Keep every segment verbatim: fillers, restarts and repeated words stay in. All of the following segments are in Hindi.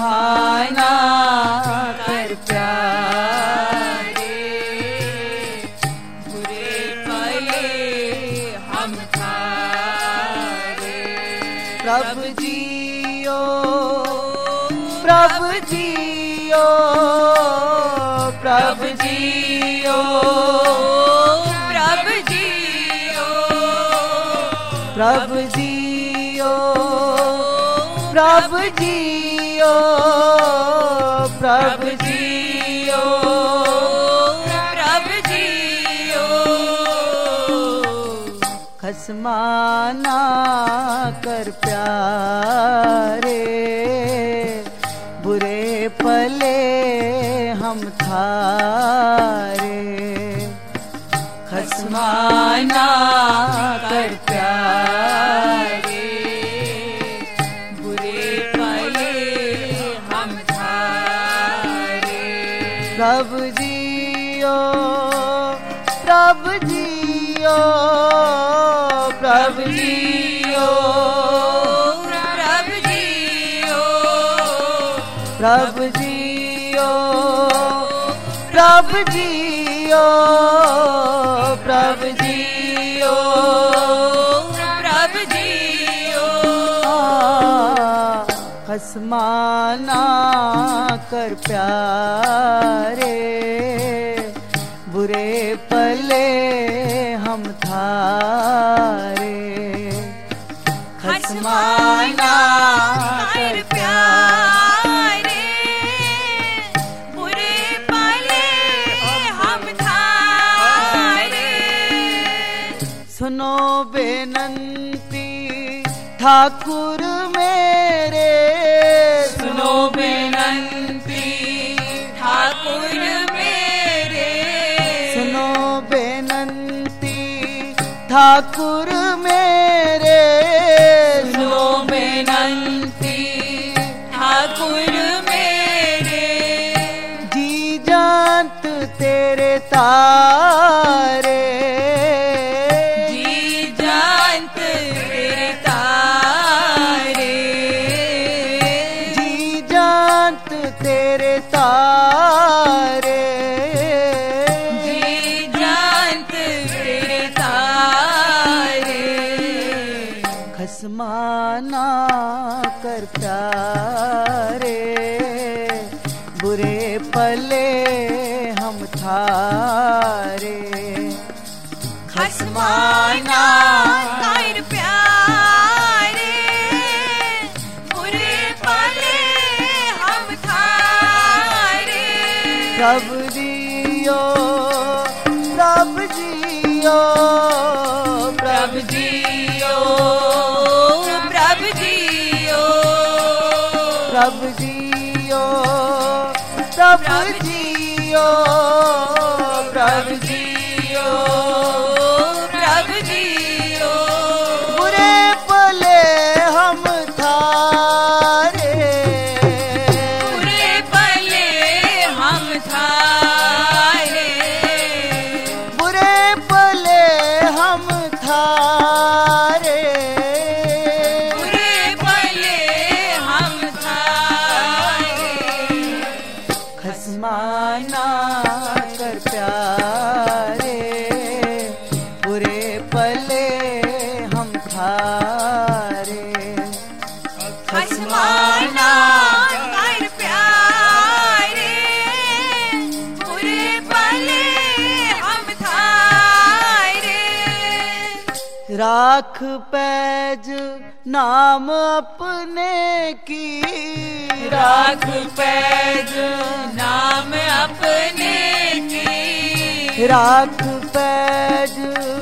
खसमाना कर प्यारे, बुरे पले हम थारे। प्रभु जियो प्रभु जियो प्रभु जियो प्रभु जियो प्रभु जियो प्रभु जियो प्रभु जियो प्रभु जियो। खसमाना कर प्यारे, बुरे पले हम थारे। खसमाना कर प्यारे, बुरे पले हम थारे। प्रभु जियो प्रभु जियो प्रभु जियो प्रभु जियो प्रभु जियो प्रभु जियो प्रभु जियो प्रभु जियो। खसमाना कर प्यारे, बुरे पले हम थारे। खसमाना कर प्यारे, बुरे पले हम थारे। सुनो बेनंती ठाकुर मेरे, सुनो बेनंती ठाकुर मेरे, सुनो बेनंती ठाकुर मेरे, सुनो बेनंती ठाकुर मेरे। जी जानत तेरे तारे, जी जानत तेरे तारे, जी जानत तेरे तारे। जी जानत तेरे तारे। खसमाना कर प्यारे, बुरे पले हम थारे। खसमाना कर प्यारे, बुरे पले हम थारे। प्रभु जियो प्रभु जियो प्रभु जियो प्रभु जियो प्रभु जियो प्रभु जियो प्रभु जियो प्रभु जियो। बुरे पले हम थारे, बुरे पले हम थारे, बुरे पले हम थारे। बुरे पले हम थारे। खसमाना कर प्यारे, बुरे पले हम थारे। खसमाना कर प्यारे, बुरे पले हम थारे। राख पैज नाम अपने की, राख पैज नाम अपने की, राख पैज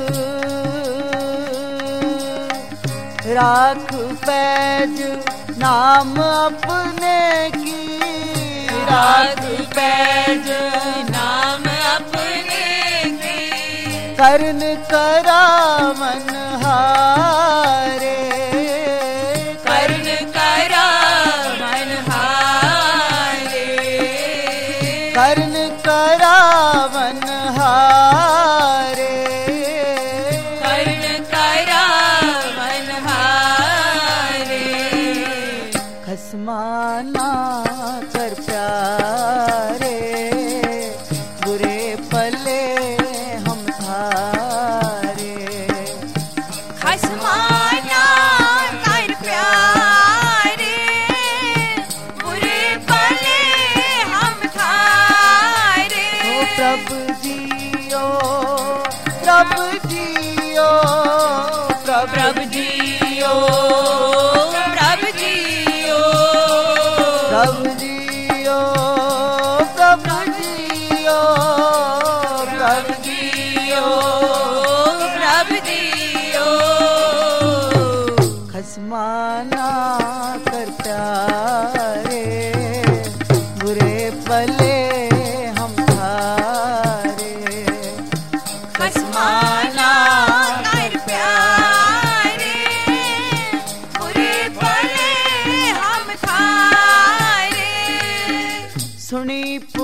राख पैज नाम अपने की, राख पैज नाम अपने की। करन करावन हारे, कर्ण करा मन हारे, करन करावन हारे। कर्ण करा मन हारे। खसमाना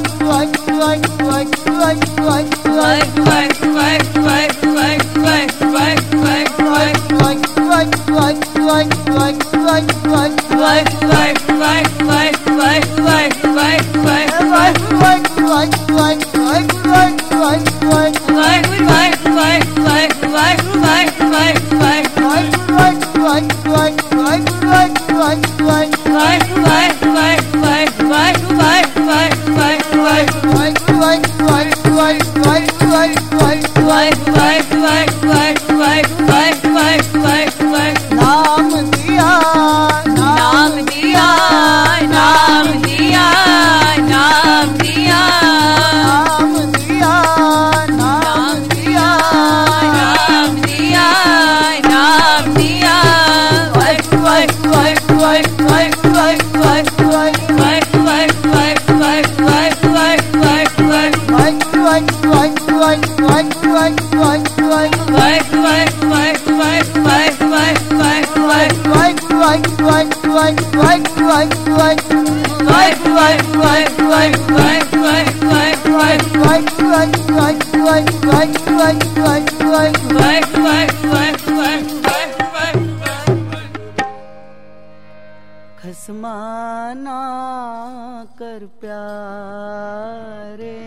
खसमाना कर प्यारे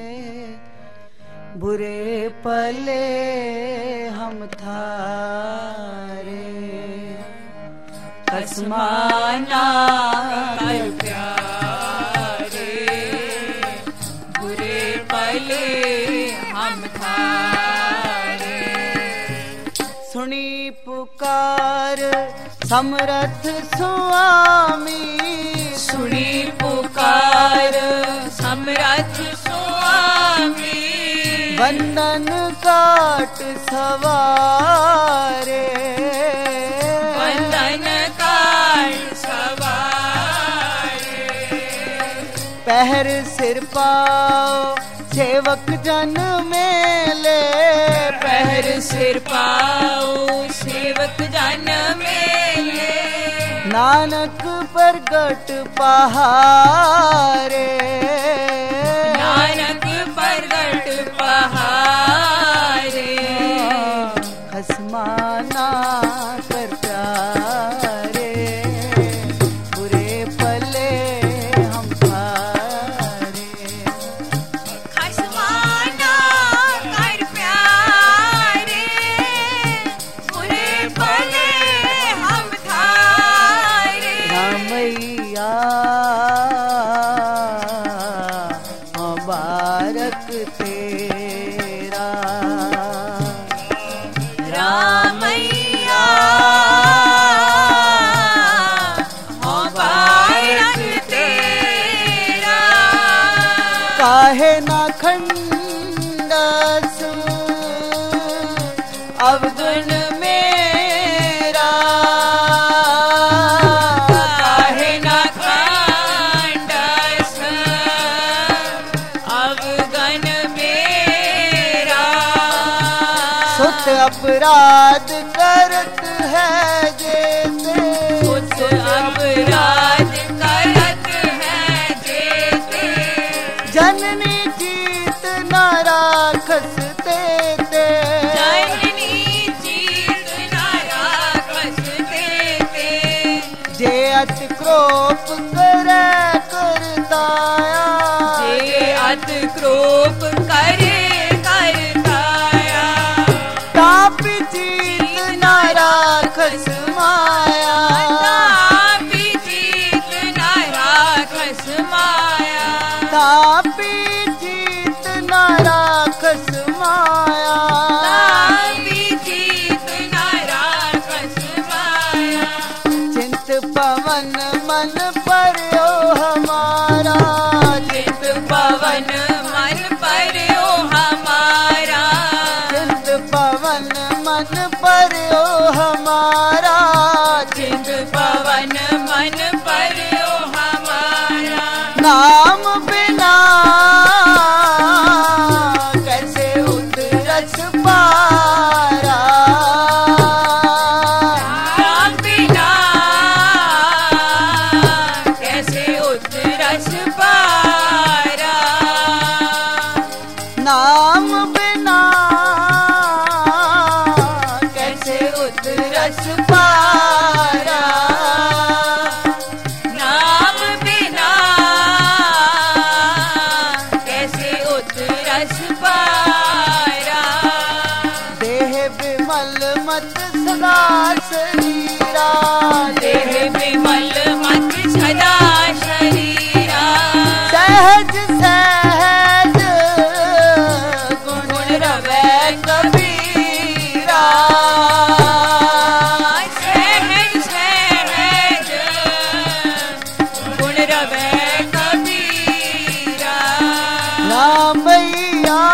बुरे पले हम थारे खसमाना कर प्यारे बुरे पले हम थारे सुनी पुकार समरथ स्वामी सुनी पुकार समरथ स्वामी बंधन काट सवारे बंधन काट सवारे पहर सिर पाओ सेवक जन मेले पहर सिर पाओ सेवक जन मेले नानक प्रगट पहारे नानक प्रगट पहारे खसमाना कर प्यारे बुरे पले हम थारे खसमाना कर प्यारे बुरे पले हम थारे रामैया मुबारक तेरा रामैया मुबारक तेरा काहे ना खंडस अवगुण मेरा काहे ना खंडस अवगुण मेरा सुत अपराध करत है जैसे कुछ अपराध करत है जेते जननी जीत न राखस देते जननी जीत न राखस देते जे अति क्रोप करे करताया जे अत क्रोप करे करताया ताप जीत न राखस माया तापी जीत न राखस माया ताप जीत न राखस माया तापी जीत न राखस माया चिंत पवन मन पर ओ हमारा चित पवन मन पर ओ हमारा चिंत पवन मन पर ओ हमारा चित पवन मन पर ओ हमारा नाम बिना कैसे उतरस पारा राम बिना कैसे उतरस पारा रस पारा देह बिमल मत सदा शरीरा देह बिमल मत सदा शरीरा सहज सहज गुण रवै कबीरा सहज सहज गुण रवै कबीरा रामैया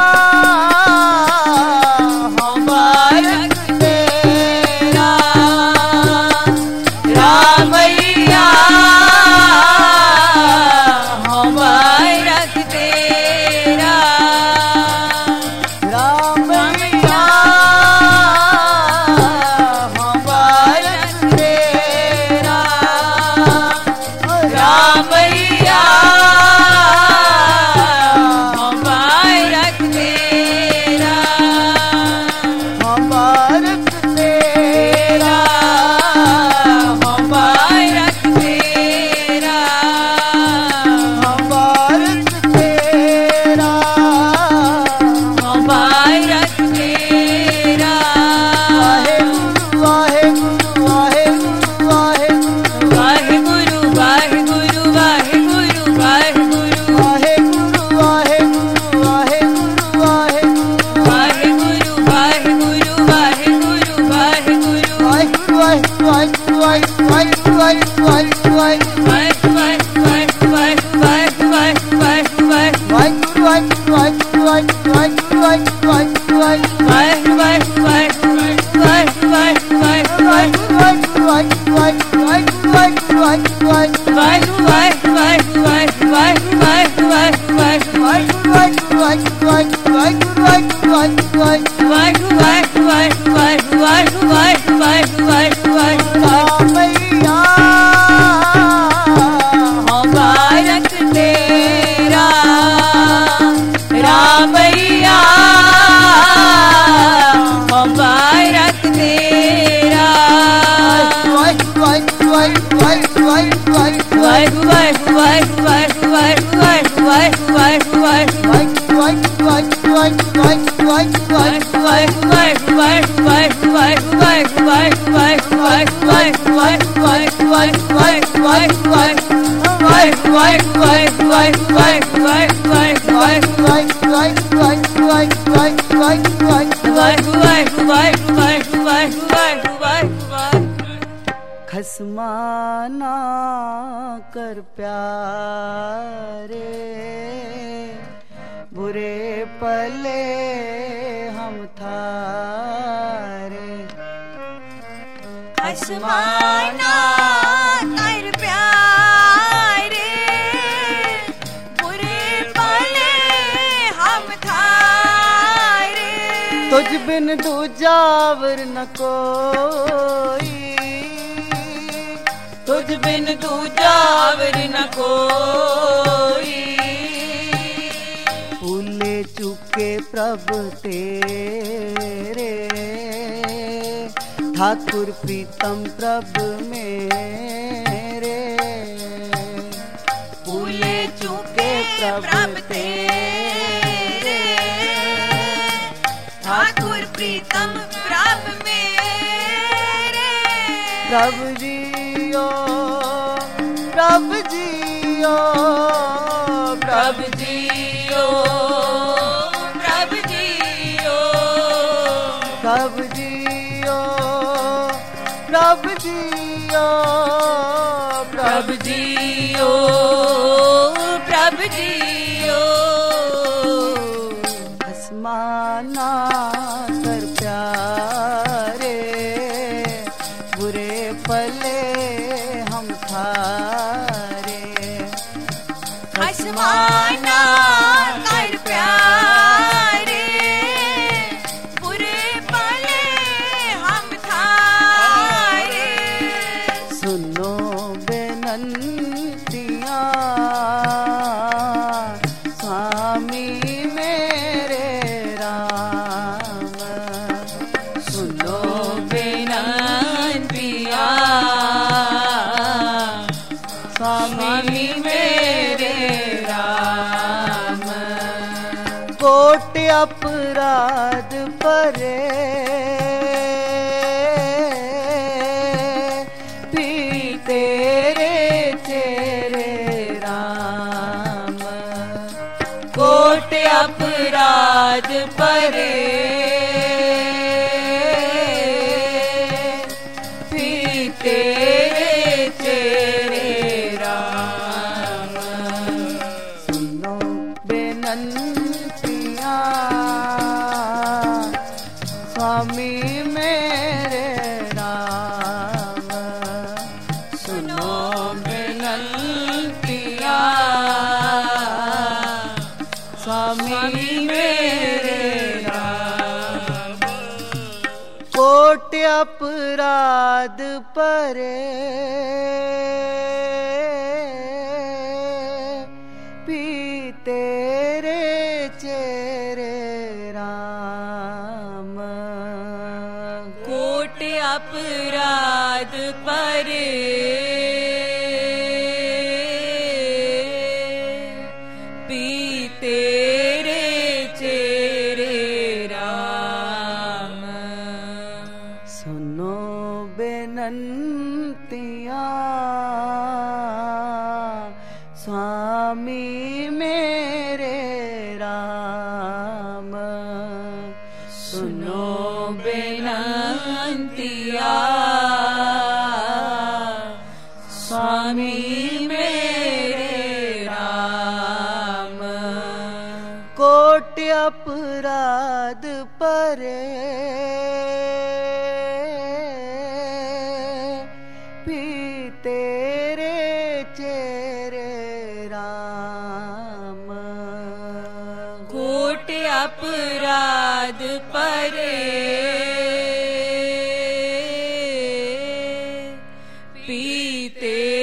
खसमाना कर प्यारे बुरे पले हम थारे खसमाना कर प्यारे बुरे पले हम थारे तुझ बिन दूजावर न कोई तुझ बिन दूजावर न कोई भूले चुके प्रभ तेरे ठाकुर प्रीतम प्रभ मेरे भूले चुके प्रभ तेरे ठाकुर प्रीतम प्रभ मेरे प्रभु जियो प्रभु जियो प्रभु जियो प्रभु जियो प्रभु जियो प्रभु जियो प्रभु जियो प्रभु जियो आसमाना कर प्यारे बुरे पले हम थारे आसमाना कर प्यारे बुरे पले हम थारे सुनो बेनंतियाँ स्वामी मेरे राम सुनो बेनंतियाँ स्वामी मेरे राम कोट अपराध परे भी तेरे चेरे राम। कोट अपराध परे भी तेरे चेरे राम। सुनो बेनंतिया स्वामी मेरे राम। सुनो बेनंतिया स्वामी मेरे राम। कोट अपराध परे भी तेरे चेरे राम। कोट अपराध परे भी तेरे चेरे राम। सुनो बेनंतिया स्वामी मेरे राम। सुनो बेनंतिया स्वामी मेरे राम। कोट अपराध परे भी तेरे चेरे राम। कोट अपराध परे भी तेरे